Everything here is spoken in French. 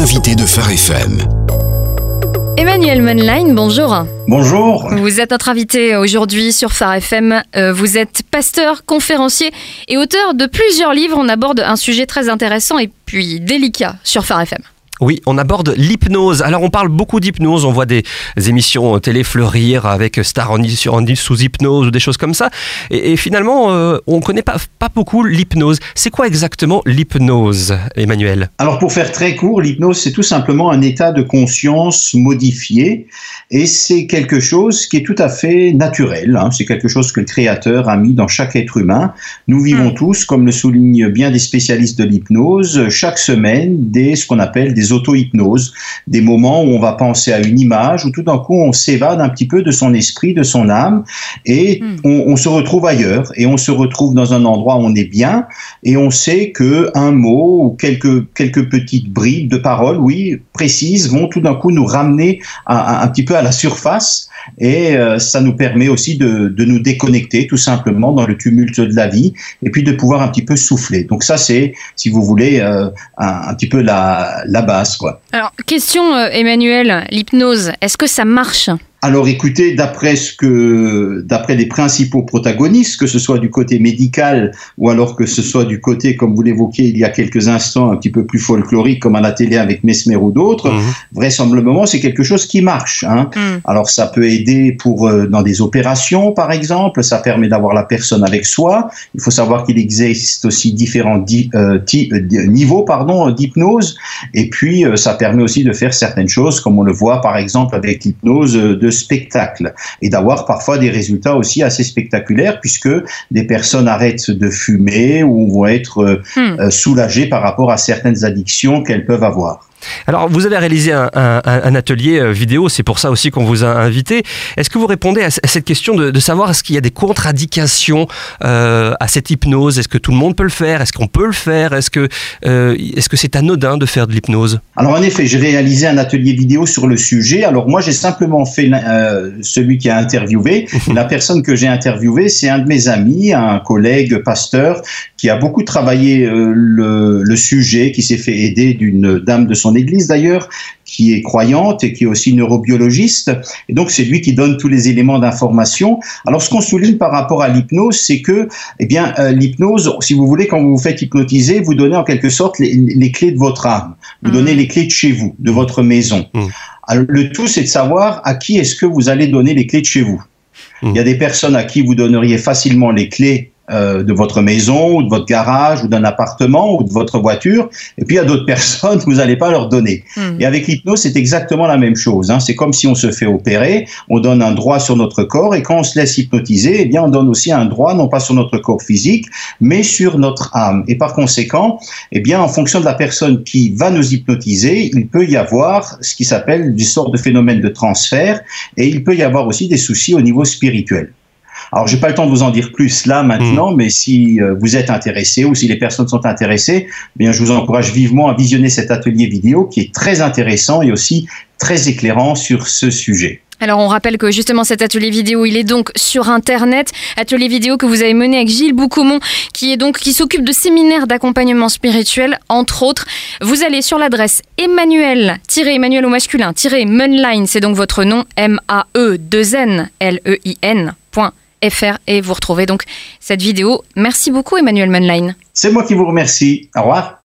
L'invité de Phare FM. Emmanuel Menlein, bonjour. Bonjour. Vous êtes notre invité aujourd'hui sur Phare FM. Vous êtes pasteur, conférencier et auteur de plusieurs livres. On aborde un sujet très intéressant et puis délicat sur Phare FM. Oui, on aborde l'hypnose. Alors on parle beaucoup d'hypnose, on voit des émissions télé fleurir avec Star sous hypnose ou des choses comme ça. Et finalement, on ne connaît pas beaucoup l'hypnose. C'est quoi exactement l'hypnose, Emmanuel ? Alors pour faire très court, l'hypnose c'est tout simplement un état de conscience modifié et c'est quelque chose qui est tout à fait naturel. C'est quelque chose que le Créateur a mis dans chaque être humain. Nous vivons tous, comme le soulignent bien des spécialistes de l'hypnose, chaque semaine ce qu'on appelle des auto-hypnoses, des moments où on va penser à une image, où tout d'un coup on s'évade un petit peu de son esprit, de son âme, et on se retrouve ailleurs, et on se retrouve dans un endroit où on est bien, et on sait que un mot ou quelques petites bribes de paroles, oui, précises, vont tout d'un coup nous ramener un petit peu à la surface, et ça nous permet aussi de nous déconnecter tout simplement dans le tumulte de la vie, et puis de pouvoir un petit peu souffler. Donc ça c'est, si vous voulez, un petit peu la base, quoi. Alors, question Emmanuel, l'hypnose, est-ce que ça marche ? Alors écoutez, d'après les principaux protagonistes, que ce soit du côté médical ou alors que ce soit du côté, comme vous l'évoquiez il y a quelques instants, un petit peu plus folklorique comme à la télé avec Mesmer ou d'autres, vraisemblablement c'est quelque chose qui marche. Alors ça peut aider dans des opérations par exemple, ça permet d'avoir la personne avec soi. Il faut savoir qu'il existe aussi différents niveaux d'hypnose et puis ça permet aussi de faire certaines choses comme on le voit par exemple avec l'hypnose de spectacle et d'avoir parfois des résultats aussi assez spectaculaires puisque des personnes arrêtent de fumer ou vont être soulagées par rapport à certaines addictions qu'elles peuvent avoir. Alors, vous avez réalisé un atelier vidéo, c'est pour ça aussi qu'on vous a invité. Est-ce que vous répondez à cette question de savoir est-ce qu'il y a des contre-indications à cette hypnose ? Est-ce que tout le monde peut le faire ? Est-ce qu'on peut le faire ? Est-ce que c'est anodin de faire de l'hypnose ? Alors, en effet, j'ai réalisé un atelier vidéo sur le sujet. Alors, moi, j'ai simplement fait celui qui a interviewé. La personne que j'ai interviewée, c'est un de mes amis, un collègue pasteur, qui a beaucoup travaillé le sujet, qui s'est fait aider d'une dame de son église d'ailleurs, qui est croyante et qui est aussi neurobiologiste. Et donc, c'est lui qui donne tous les éléments d'information. Alors, ce qu'on souligne par rapport à l'hypnose, c'est que, l'hypnose, si vous voulez, quand vous vous faites hypnotiser, vous donnez en quelque sorte les clés de votre âme. Vous donnez les clés de chez vous, de votre maison. Alors, le tout, c'est de savoir à qui est-ce que vous allez donner les clés de chez vous. Il y a des personnes à qui vous donneriez facilement les clés de votre maison ou de votre garage ou d'un appartement ou de votre voiture, et puis il y a d'autres personnes que vous n'allez pas leur donner. Et avec l'hypnose, c'est exactement la même chose. C'est comme si on se fait opérer, on donne un droit sur notre corps, et quand on se laisse hypnotiser, on donne aussi un droit, non pas sur notre corps physique, mais sur notre âme. Et par conséquent, en fonction de la personne qui va nous hypnotiser, il peut y avoir ce qui s'appelle des sortes de phénomènes de transfert, et il peut y avoir aussi des soucis au niveau spirituel. Alors, j'ai pas le temps de vous en dire plus là maintenant, mais si vous êtes intéressé ou si les personnes sont intéressées, je vous encourage vivement à visionner cet atelier vidéo qui est très intéressant et aussi très éclairant sur ce sujet. Alors on rappelle que justement cet atelier vidéo, il est donc sur Internet, atelier vidéo que vous avez mené avec Gilles Boucaumont, qui s'occupe de séminaires d'accompagnement spirituel, entre autres. Vous allez sur l'adresse Emmanuel au masculin, Menlein, c'est donc votre nom, MAE2NLEIN.fr et vous retrouvez donc cette vidéo. Merci beaucoup Emmanuel Menlein. C'est moi qui vous remercie. Au revoir.